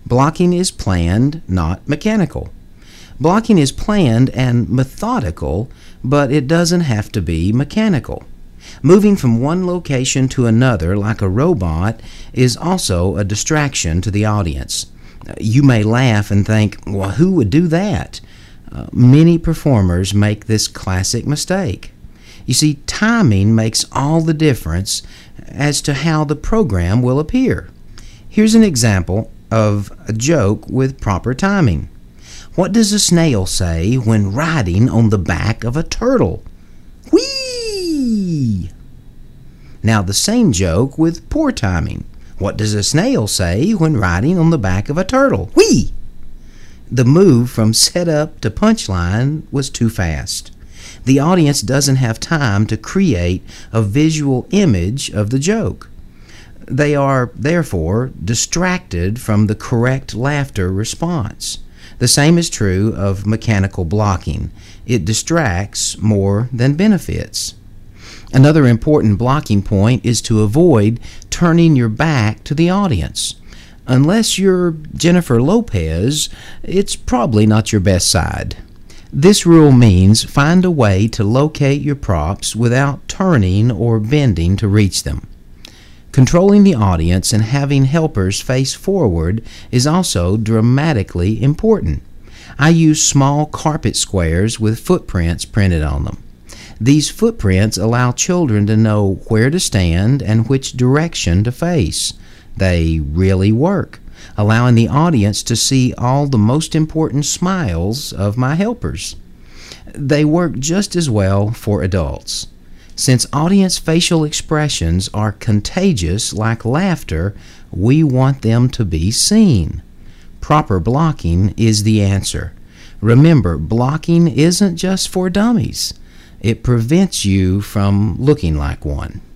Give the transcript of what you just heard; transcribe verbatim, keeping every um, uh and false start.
Blocking is planned, not mechanical. Blocking is planned and methodical, but it doesn't have to be mechanical. Moving from one location to another like a robot is also a distraction to the audience. You may laugh and think, well, who would do that? Uh, many performers make this classic mistake. You see, timing makes all the difference as to how the program will appear. Here's an example of a joke with proper timing. What does a snail say when riding on the back of a turtle? Whee! Now the same joke with poor timing. What does a snail say when riding on the back of a turtle? Whee! The move from setup to punchline was too fast. The audience doesn't have time to create a visual image of the joke. They are, therefore, distracted from the correct laughter response. The same is true of mechanical blocking. It distracts more than benefits. Another important blocking point is to avoid turning your back to the audience. Unless you're Jennifer Lopez, it's probably not your best side. This rule means find a way to locate your props without turning or bending to reach them. Controlling the audience and having helpers face forward is also dramatically important. I use small carpet squares with footprints printed on them. These footprints allow children to know where to stand and which direction to face. They really work, allowing the audience to see all the most important smiles of my helpers. They work just as well for adults. Since audience facial expressions are contagious like laughter, we want them to be seen. Proper blocking is the answer. Remember, blocking isn't just for dummies. It prevents you from looking like one.